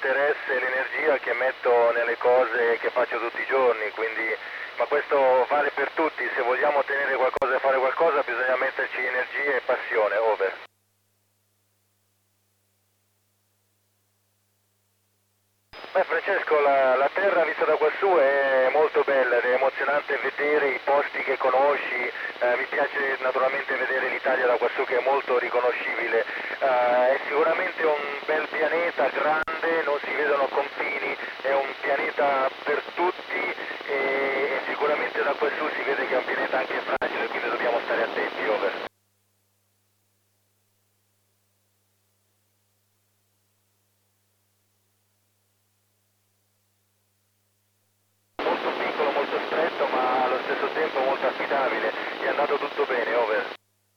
l'interesse e l'energia che metto nelle cose che faccio tutti i giorni, quindi, ma questo vale per tutti, se vogliamo ottenere qualcosa e fare qualcosa bisogna metterci energia e passione, over. Beh Francesco, la terra vista da quassù è molto bella ed è emozionante vedere i posti che conosci, mi piace naturalmente vedere l'Italia da quassù che è molto riconoscibile, è sicuramente un bel pianeta grande, non si vedono confini, è un pianeta per tutti e sicuramente da quassù si vede che è un pianeta anche fragile, quindi dobbiamo stare attenti, over. Molto piccolo, molto stretto, ma allo stesso tempo molto affidabile. È andato tutto bene, over.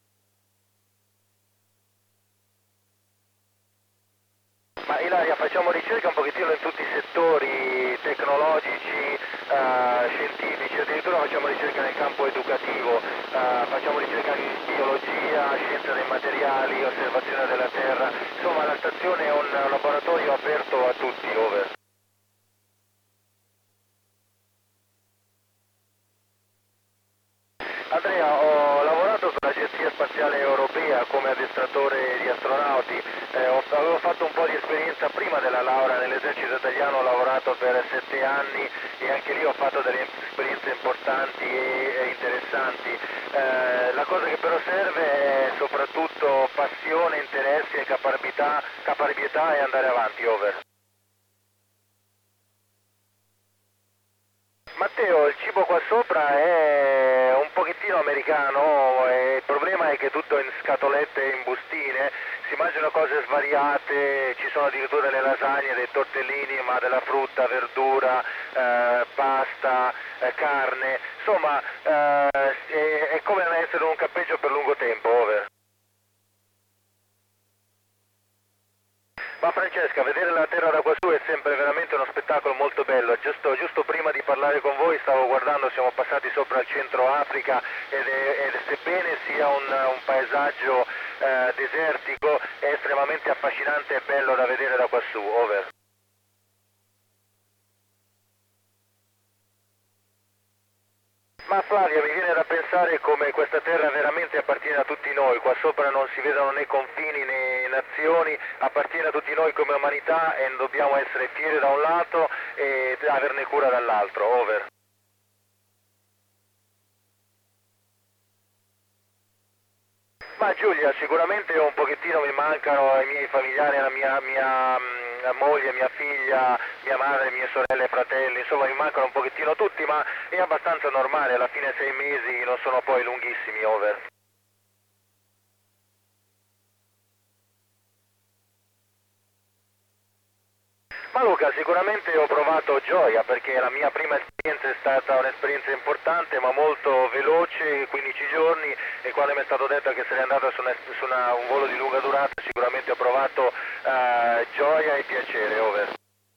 Ma Ilaria, facciamo ricerca un pochettino in tutti i settori tecnologici, scientifici, addirittura facciamo ricerca nel campo educativo, facciamo ricerca in biologia, scienza dei materiali, osservazione della terra. Insomma, la stazione è un laboratorio aperto a tutti, over. Andrea, ho lavorato per l'Agenzia Spaziale Europea come addestratore di astronauti, avevo fatto un po' di esperienza prima della laurea nell'esercito italiano, ho lavorato per 7 anni e anche lì ho fatto delle esperienze importanti e interessanti. La cosa che però serve è soprattutto passione, interessi e caparbietà e andare avanti, over. Matteo, il cibo qua sopra è un pochettino americano, e il problema è che tutto è in scatolette e in bustine, si mangiano cose svariate, ci sono addirittura le lasagne, dei tortellini, ma della frutta, verdura, pasta, carne, insomma è come essere in un campeggio per lungo tempo, over. Ma Francesca, vedere la terra da quassù è sempre veramente uno spettacolo molto bello. Giusto prima di parlare con voi stavo guardando, siamo passati sopra il centro Africa ed sebbene sia un paesaggio desertico, è estremamente affascinante e bello da vedere da quassù, over. Ma Flavia, mi viene da pensare come questa terra veramente appartiene a tutti noi, qua sopra non si vedono né confini né nazioni, appartiene a tutti noi come umanità e dobbiamo essere fieri da un lato e averne cura dall'altro, over. Ma Giulia, sicuramente un pochettino mi mancano i miei familiari, la mia moglie, mia figlia, mia madre, mie sorelle e fratelli, insomma mi mancano un pochettino tutti, ma è abbastanza normale, alla fine 6 mesi non sono poi lunghissimi, over. Ma Luca, sicuramente ho provato gioia perché la mia prima esperienza è stata un'esperienza importante ma molto veloce, 15 giorni, e quando mi è stato detto che sarei andata un volo di lunga durata sicuramente ho provato gioia e piacere, over.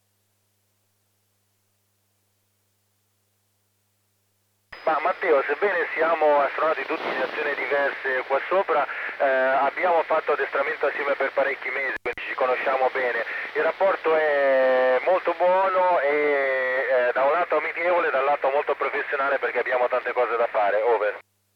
Ma Matteo, sebbene siamo astronauti tutti in azioni diverse qua sopra, abbiamo fatto addestramento assieme per parecchi mesi, quindi ci conosciamo bene. Il rapporto è molto buono e da un lato amichevole, dal lato molto professionale perché abbiamo tante cose da fare, over.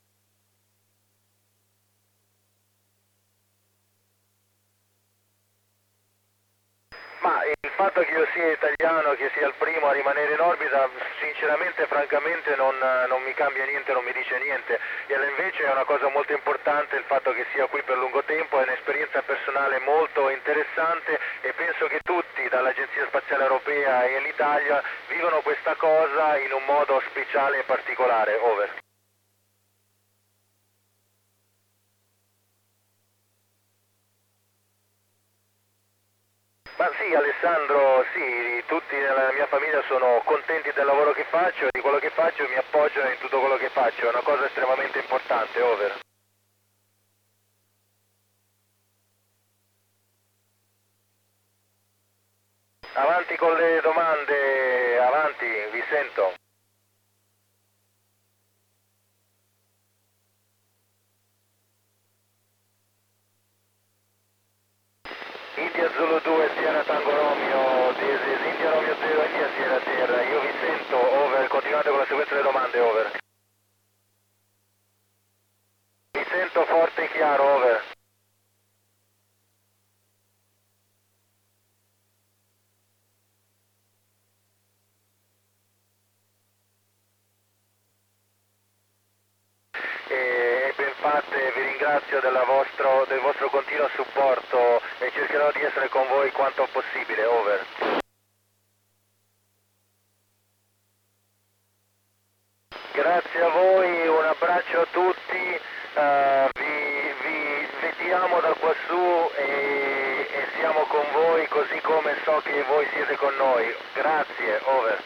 Ma il fatto che io sia italiano, che sia il primo a rimanere in orbita, sinceramente, francamente non mi cambia niente, non mi dice niente. E invece è una cosa molto importante il fatto che sia qui per lungo tempo, è un'esperienza personale molto interessante e penso che tutti, dall'Agenzia Spaziale Europea e l'Italia, vivono questa cosa in un modo speciale e particolare, over. Ma sì, Alessandro, sì, tutti nella mia famiglia sono contenti del lavoro che faccio, di quello che faccio e mi appoggiano in tutto quello che faccio, è una cosa estremamente importante, over. Avanti con le domande, avanti, vi sento. India Zulu 2, Sierra Tango Romeo, continuate con la sequenza delle domande, over. Mi sento forte e chiaro, over. E ben fatte, vi ringrazio del vostro continuo supporto e cercherò di essere con voi quanto possibile, over. Grazie a voi, un abbraccio a tutti, vi vediamo da quassù e siamo con voi così come so che voi siete con noi. Grazie, over.